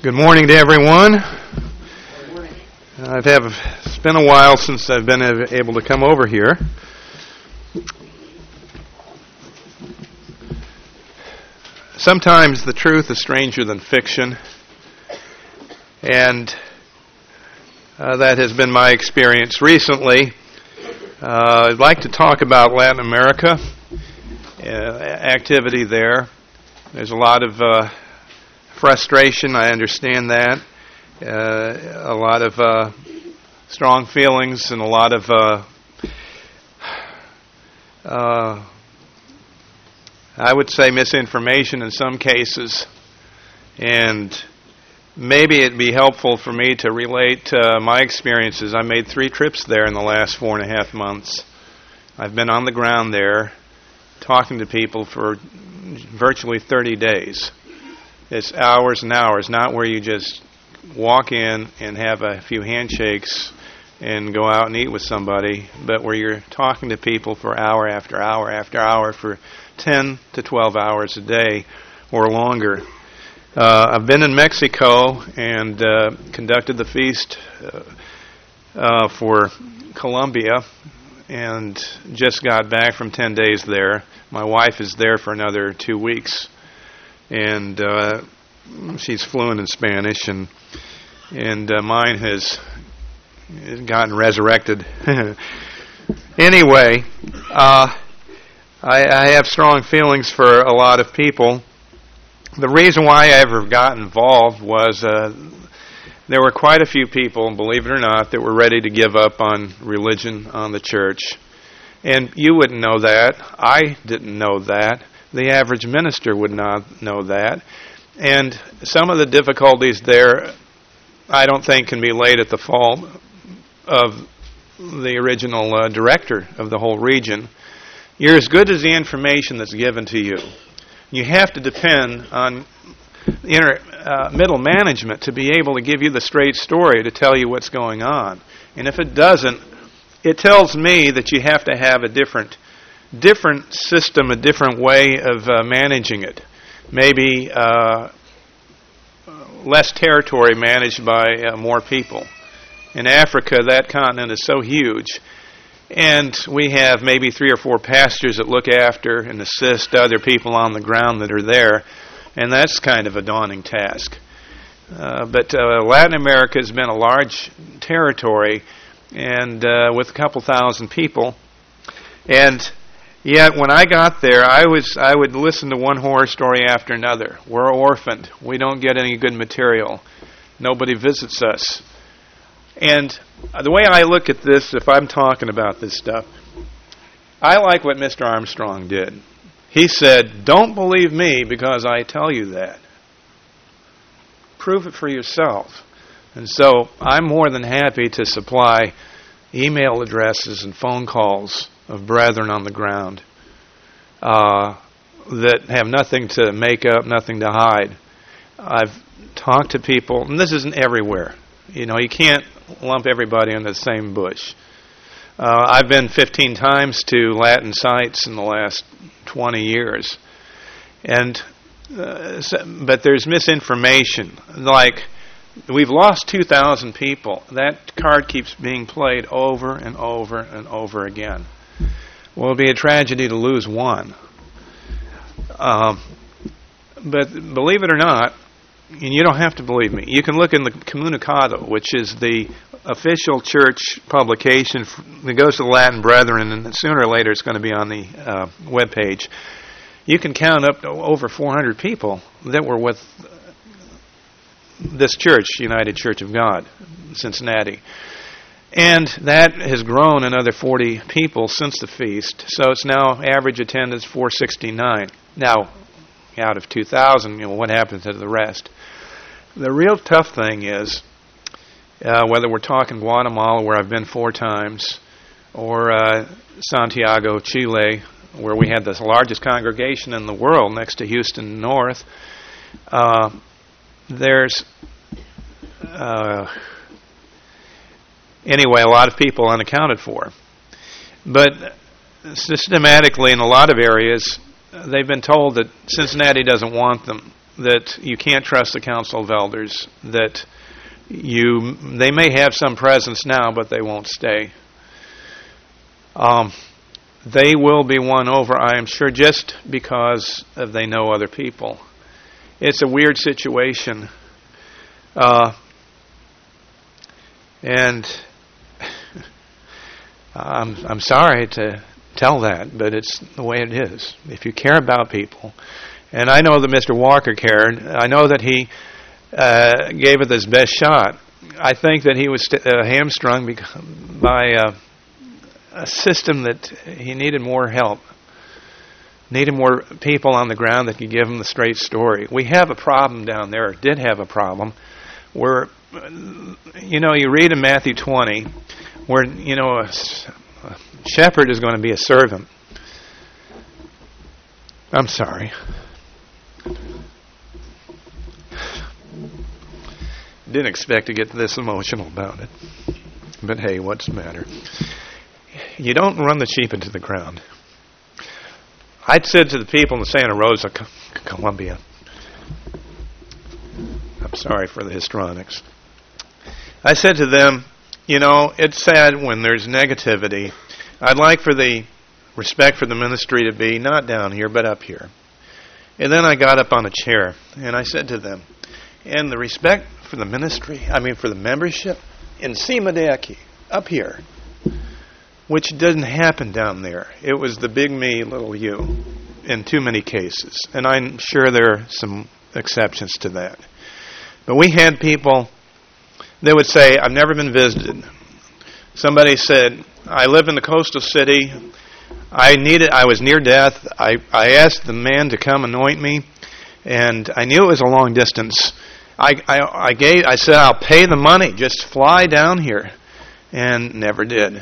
Good morning to everyone. It's been a while since I've been able to come over here. Sometimes the truth is stranger than fiction, and that has been my experience recently. I'd like to talk about Latin America, activity there. There's a lot of frustration, I understand that. A lot of strong feelings and a lot of I would say misinformation in some cases. And maybe it'd be helpful for me to relate my experiences. I made 3 trips there in the last 4.5 months. I've been on the ground there talking to people for virtually 30 days. It's hours and hours, not where you just walk in and have a few handshakes and go out and eat with somebody, but where you're talking to people for hour after hour after hour for 10 to 12 hours a day or longer. I've been in Mexico and conducted the feast for Colombia and just got back from 10 days there. My wife is there for another 2 weeks. And she's fluent in Spanish, and mine has gotten resurrected. Anyway, I have strong feelings for a lot of people. The reason why I ever got involved was there were quite a few people, believe it or not, that were ready to give up on religion, on the church. And you wouldn't know that. I didn't know that. The average minister would not know that. And some of the difficulties there, I don't think can be laid at the fault of the original director of the whole region. You're as good as the information that's given to you. You have to depend on middle management to be able to give you the straight story, to tell you what's going on. And if it doesn't, it tells me that you have to have a different system, a different way of managing it. Maybe less territory managed by more people. In Africa, that continent is so huge, and we have maybe 3 or 4 pastors that look after and assist other people on the ground that are there, and that's kind of a daunting task. But Latin America has been a large territory, and with a couple thousand people, and yet, when I got there, I would listen to one horror story after another. We're orphaned. We don't get any good material. Nobody visits us. And the way I look at this, if I'm talking about this stuff, I like what Mr. Armstrong did. He said, "Don't believe me because I tell you that. Prove it for yourself." And so I'm more than happy to supply email addresses and phone calls of brethren on the ground that have nothing to make up, nothing to hide. I've talked to people, and this isn't everywhere. You know, you can't lump everybody in the same bush. I've been 15 times to Latin sites in the last 20 years, and but there's misinformation. Like, we've lost 2,000 people. That card keeps being played over and over and over again. Well, it would be a tragedy to lose one. But believe it or not, and you don't have to believe me, you can look in the Comunicado, which is the official church publication that goes to the Latin Brethren, and sooner or later it's going to be on the webpage. You can count up to over 400 people that were with this church, United Church of God, Cincinnati. And that has grown another 40 people since the feast. So it's now average attendance 469. Now, out of 2,000, what happens to the rest? The real tough thing is, whether we're talking Guatemala, where I've been 4 times, or Santiago, Chile, where we had the largest congregation in the world next to Houston North, there's anyway, a lot of people unaccounted for. But systematically, in a lot of areas, they've been told that Cincinnati doesn't want them. that you can't trust the Council of Elders, that they may have some presence now, but they won't stay. They will be won over, I am sure, just because they know other people. It's a weird situation. And I'm sorry to tell that, but it's the way it is. If you care about people, and I know that Mr. Walker cared, I know that he gave it his best shot. I think that he was hamstrung by a system that he needed more help, needed more people on the ground that could give him the straight story. We have a problem down there, or did have a problem, where, you read in Matthew 20, where, a shepherd is going to be a servant. I'm sorry. Didn't expect to get this emotional about it. But hey, what's the matter? You don't run the sheep into the ground. I'd said to the people in Santa Rosa, Columbia, I'm sorry for the histrionics. I said to them, it's sad when there's negativity. I'd like for the respect for the ministry to be not down here, but up here. And then I got up on a chair, and I said to them, and the respect for the ministry, for the membership, in Simadeki, up here, which didn't happen down there. It was the big me, little you, in too many cases. And I'm sure there are some exceptions to that. But we had people that would say, I've never been visited. Somebody said, I live in the coastal city. I was near death. I asked the man to come anoint me, and I knew it was a long distance. I said, I'll pay the money. Just fly down here. And never did.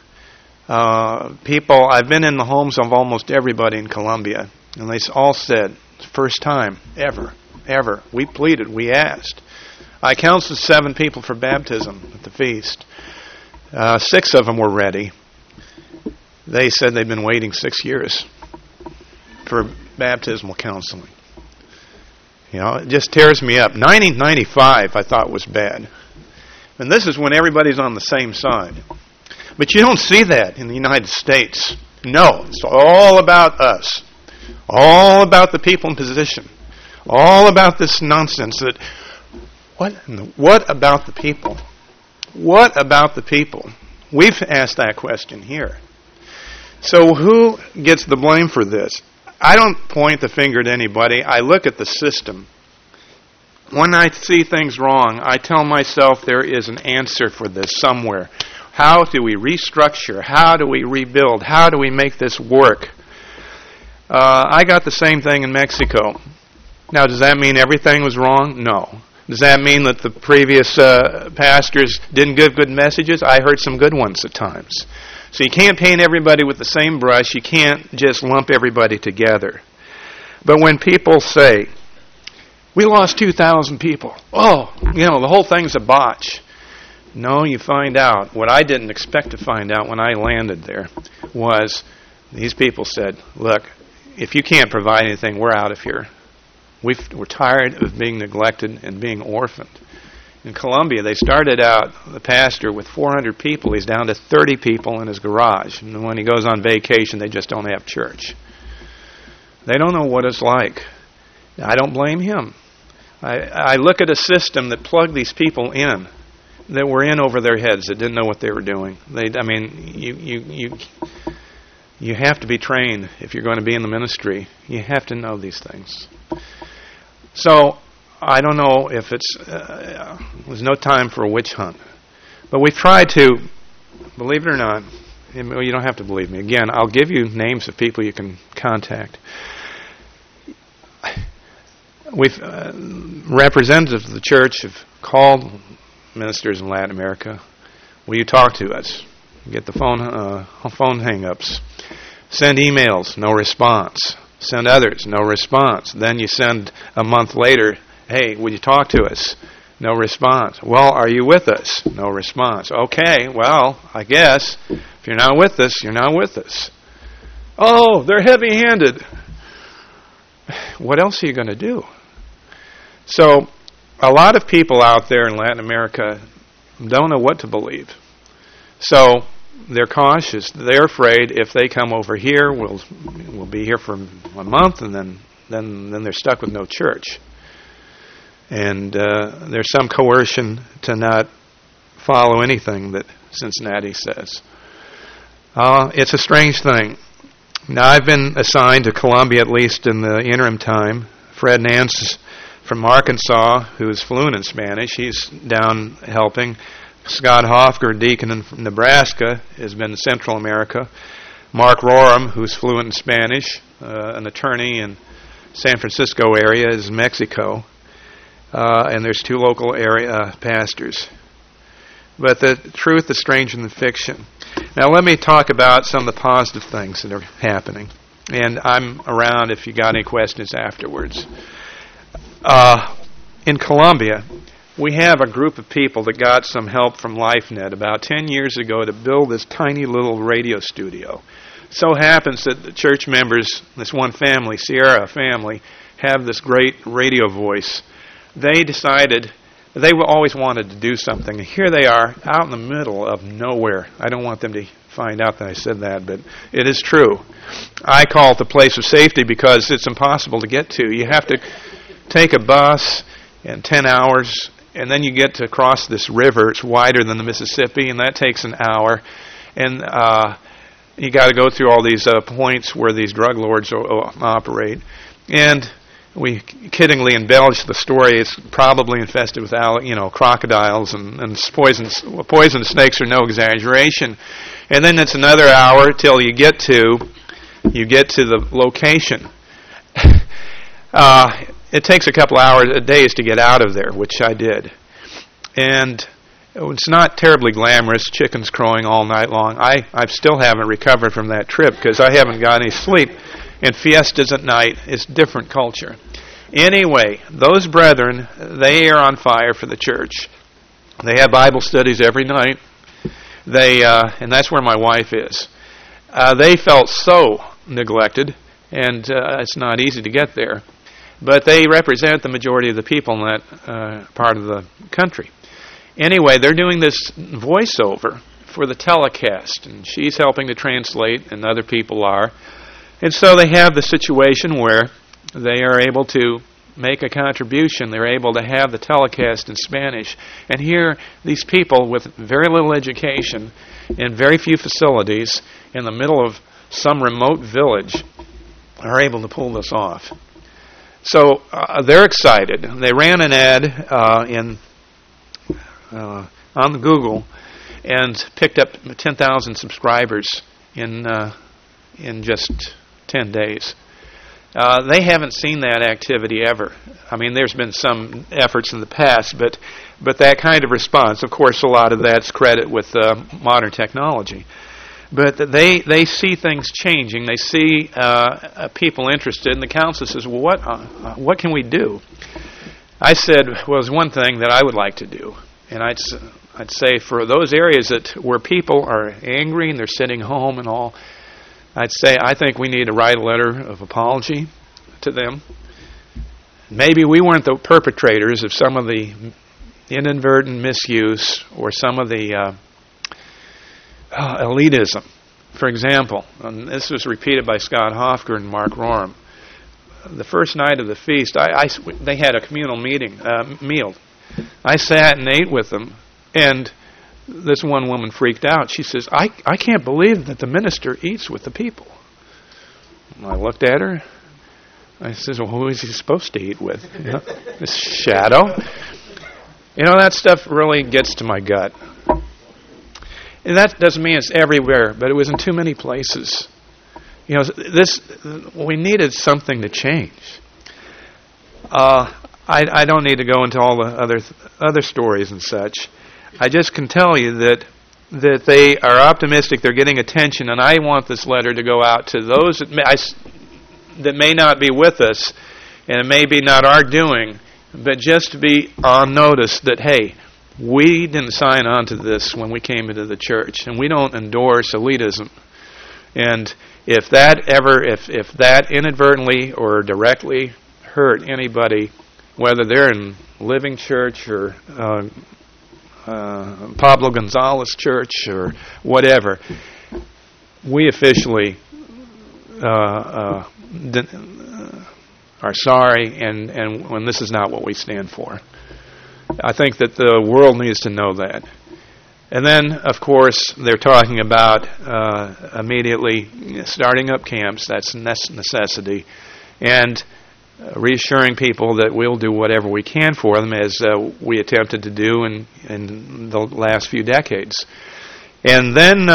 I've been in the homes of almost everybody in Columbia, and they all said, first time, ever. We pleaded, we asked. I counseled 7 people for baptism at the feast. 6 of them were ready. They said they'd been waiting 6 years for baptismal counseling. It just tears me up. 1995 I thought was bad. And this is when everybody's on the same side. But you don't see that in the United States. No, it's all about us. All about the people in position. All about this nonsense that, what about the people? What about the people? We've asked that question here. So who gets the blame for this? I don't point the finger at anybody. I look at the system. When I see things wrong, I tell myself there is an answer for this somewhere. How do we restructure? How do we rebuild? How do we make this work? I got the same thing in Mexico. Now, does that mean everything was wrong? No. Does that mean that the previous pastors didn't give good messages? I heard some good ones at times. So you can't paint everybody with the same brush. You can't just lump everybody together. But when people say, we lost 2,000 people. Oh, the whole thing's a botch. No, you find out. What I didn't expect to find out when I landed there was these people said, look, if you can't provide anything, we're out of here. We're tired of being neglected and being orphaned. In Columbia, they started out, the pastor, with 400 people. He's down to 30 people in his garage. And when he goes on vacation, they just don't have church. They don't know what it's like. I don't blame him. I look at a system that plugged these people in, that were in over their heads, that didn't know what they were doing. You have to be trained if you're going to be in the ministry. You have to know these things. So I don't know if there's no time for a witch hunt. But we've tried to, believe it or not, you don't have to believe me. Again, I'll give you names of people you can contact. Representatives of the church have called ministers in Latin America. Will you talk to us? Get the phone hang-ups. Send emails, no response. Send others, no response. Then you send a month later, hey, would you talk to us? No response. Well, are you with us? No response. Okay, well, I guess if you're not with us, you're not with us. Oh, they're heavy-handed. What else are you going to do? So a lot of people out there in Latin America don't know what to believe. So they're cautious. They're afraid if they come over here, we'll be here for 1 month, and then they're stuck with no church. And there's some coercion to not follow anything that Cincinnati says. It's a strange thing. Now, I've been assigned to Columbia, at least in the interim time. Fred Nance from Arkansas, who's fluent in Spanish, he's down helping. Scott Hofger, deacon from Nebraska, has been in Central America. Mark Roram, who's fluent in Spanish, an attorney in San Francisco area, is in Mexico. And there's 2 local area pastors. But the truth is stranger than fiction. Now let me talk about some of the positive things that are happening. And I'm around if you got any questions afterwards. In Columbia, we have a group of people that got some help from LifeNet about 10 years ago to build this tiny little radio studio. So happens that the church members, this one family, Sierra family, have this great radio voice. They decided they always wanted to do something. Here they are out in the middle of nowhere. I don't want them to find out that I said that, but it is true. I call it the place of safety because it's impossible to get to. You have to take a bus in 10 hours, and then you get to cross this river. It's wider than the Mississippi, and that takes an hour. And you got to go through all these points where these drug lords operate. And we kiddingly embellish the story. It's probably infested with crocodiles and poison snakes are no exaggeration. And then it's another hour till you get to the location. It takes a couple days to get out of there, which I did. And it's not terribly glamorous. Chickens crowing all night long. I still haven't recovered from that trip because I haven't got any sleep. And fiestas at night is different culture. Anyway, those brethren, they are on fire for the church. They have Bible studies every night. And that's where my wife is. They felt so neglected, and it's not easy to get there. But they represent the majority of the people in that part of the country. Anyway, they're doing this voiceover for the telecast, and she's helping to translate, and other people are. And so they have the situation where they are able to make a contribution. They're able to have the telecast in Spanish. And here, these people with very little education and very few facilities in the middle of some remote village are able to pull this off. So they're excited. They ran an ad on Google and picked up 10,000 subscribers in just 10 days. They haven't seen that activity ever. I mean, there's been some efforts in the past, but that kind of response, of course, a lot of that's credit with modern technology. But they see things changing. They see people interested, and the council says, well, what can we do? I said, well, there's one thing that I would like to do. And I'd say for those areas where people are angry and they're sitting home and all, I'd say I think we need to write a letter of apology to them. Maybe we weren't the perpetrators of some of the inadvertent misuse or some of the elitism. For example, and this was repeated by Scott Hofger and Mark Roram. The first night of the feast, they had a communal meal. I sat and ate with them, and this one woman freaked out. She says, I can't believe that the minister eats with the people. And I looked at her. I says, well, who is he supposed to eat with? This shadow. That stuff really gets to my gut. And that doesn't mean it's everywhere, but it was in too many places. We needed something to change. I don't need to go into all the other stories and such. I just can tell you that they are optimistic, they're getting attention, and I want this letter to go out to those that may not be with us, and it may be not our doing, but just to be on notice that, hey, we didn't sign on to this when we came into the church, and we don't endorse elitism. And if that inadvertently or directly hurt anybody, whether they're in Living Church or Pablo Gonzalez Church or whatever, we officially are sorry, and when this is not what we stand for. I think that the world needs to know that. And then, of course, they're talking about immediately starting up camps. That's a necessity. And reassuring people that we'll do whatever we can for them, as we attempted to do in the last few decades. And then,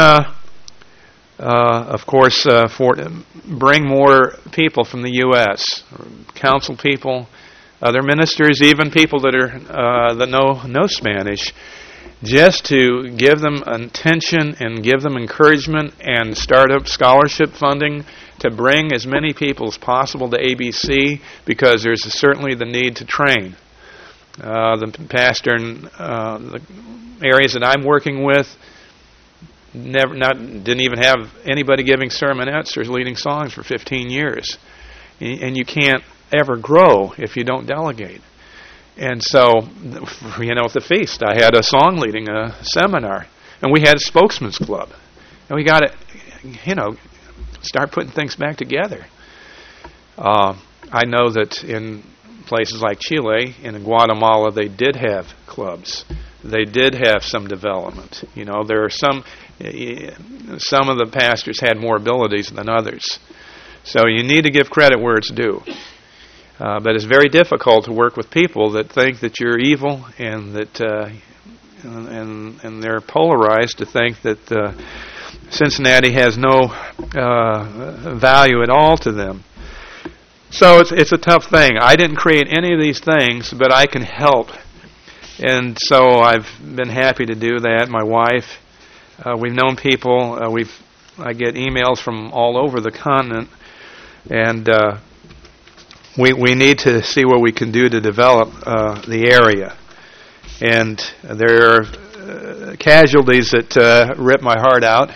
of course, bring more people from the U.S., council people, other ministers, even people that know Spanish, just to give them attention and give them encouragement and start up scholarship funding to bring as many people as possible to ABC, because there's certainly the need to train. The pastor in the areas that I'm working with didn't even have anybody giving sermonettes or leading songs for 15 years. And you can't ever grow if you don't delegate. And so, at the feast, I had a song leading a seminar, and we had a spokesman's club. And we got to, start putting things back together. I know that in places like Chile and in Guatemala, they did have clubs. They did have some development. There are some of the pastors had more abilities than others. So you need to give credit where it's due. But it's very difficult to work with people that think that you're evil and that and they're polarized to think that Cincinnati has no value at all to them. So it's a tough thing. I didn't create any of these things, but I can help. And so I've been happy to do that. My wife, we've known people. I get emails from all over the continent, and we need to see what we can do to develop the area. And there are casualties that rip my heart out.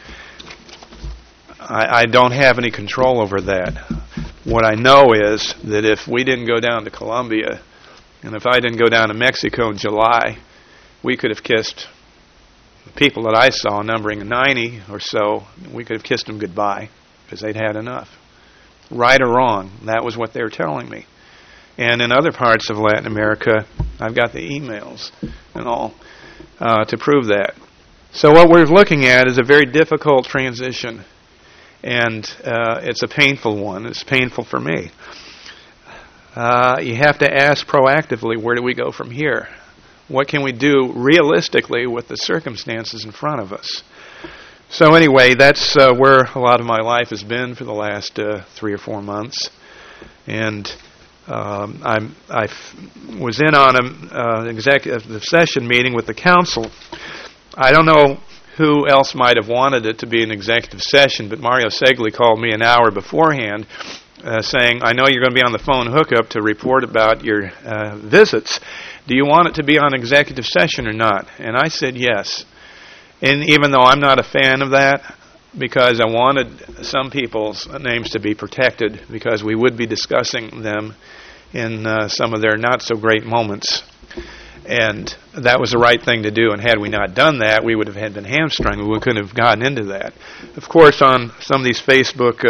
I don't have any control over that. What I know is that if we didn't go down to Colombia, and if I didn't go down to Mexico in July, we could have kissed the people that I saw, numbering 90 or so, we could have kissed them goodbye because they'd had enough. Right or wrong, that was what they were telling me. And in other parts of Latin America, I've got the emails and all to prove that. So what we're looking at is a very difficult transition, and it's a painful one. It's painful for me. You have to ask proactively, where do we go from here? What can we do realistically with the circumstances in front of us? So anyway, that's where a lot of my life has been for the last 3 or 4 months. And I was in on an executive session meeting with the council. I don't know who else might have wanted it to be an executive session, but Mario Segli called me an hour beforehand saying, I know you're going to be on the phone hookup to report about your visits. Do you want it to be on executive session or not? And I said yes. And even though I'm not a fan of that, because I wanted some people's names to be protected, because we would be discussing them in some of their not-so-great moments. And that was the right thing to do, and had we not done that, we would have been hamstrung. We couldn't have gotten into that. Of course, on some of these Facebook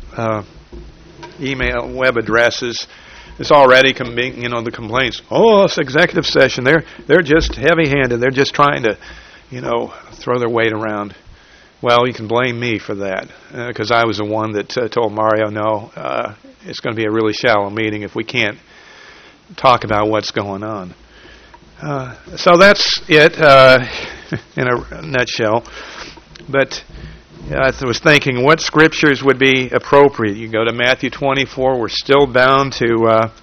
email web addresses, it's already the complaints. Oh, it's executive session. They're just heavy-handed. They're just trying to, throw their weight around. Well, you can blame me for that, because I was the one that told Mario, no, it's going to be a really shallow meeting if we can't talk about what's going on. So that's it in a nutshell. But I was thinking, what scriptures would be appropriate? You go to Matthew 24. We're still bound to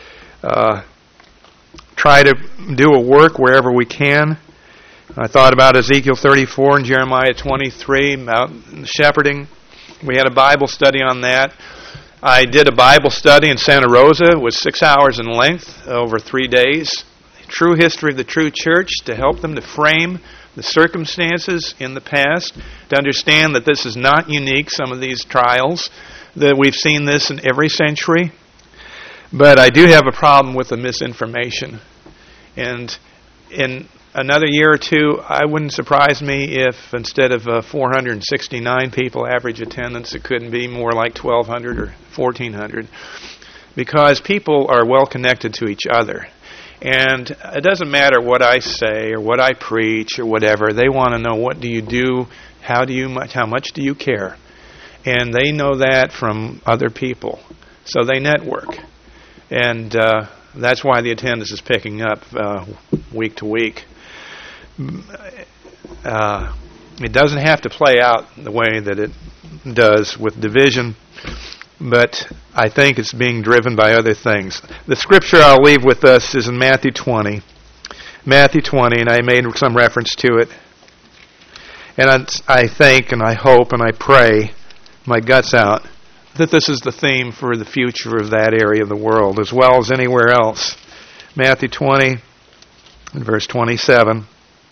try to do a work wherever we can. I thought about Ezekiel 34 and Jeremiah 23 about shepherding. We had a Bible study on that. I did a Bible study in Santa Rosa. It was 6 hours in length over 3 days. True history of the true church, to help them to frame the circumstances in the past, to understand that this is not unique, some of these trials, that we've seen this in every century. But I do have a problem with the misinformation. And in another year or two, I wouldn't surprise me if instead of 469 people average attendance, it couldn't be more like 1,200 or 1,400. Because people are well connected to each other. And it doesn't matter what I say or what I preach or whatever. They want to know, what do you do? How much do you care? And they know that from other people. So they network. And that's why the attendance is picking up week to week. It doesn't have to play out the way that it does with division, but I think it's being driven by other things. The scripture I'll leave with us is in Matthew 20. Matthew 20, and I made some reference to it. And I think and I hope and I pray my guts out that this is the theme for the future of that area of the world as well as anywhere else. Matthew 20 and verse 27.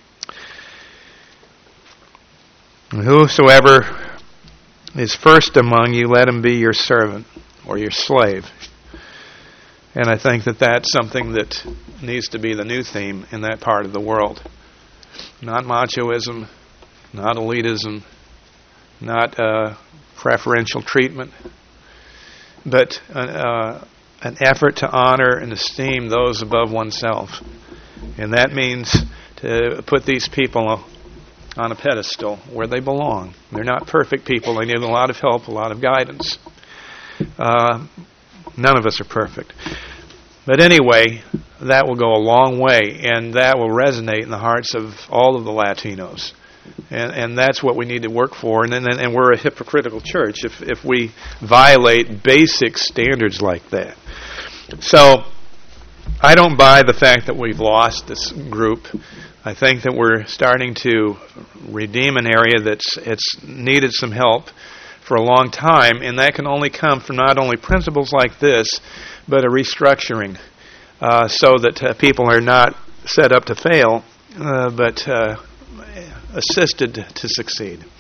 And whosoever is first among you, let him be your servant or your slave. And I think that that's something that needs to be the new theme in that part of the world. Not machoism, not elitism, not preferential treatment, but an effort to honor and esteem those above oneself. And that means to put these people on a pedestal where they belong. They're not perfect people. They need a lot of help, a lot of guidance. None of us are perfect. But anyway, that will go a long way, and that will resonate in the hearts of all of the Latinos. And that's what we need to work for. And we're a hypocritical church if we violate basic standards like that. So I don't buy the fact that we've lost this group. I think that we're starting to redeem an area that's needed some help for a long time, and that can only come from not only principles like this, but a restructuring so that people are not set up to fail, but assisted to succeed.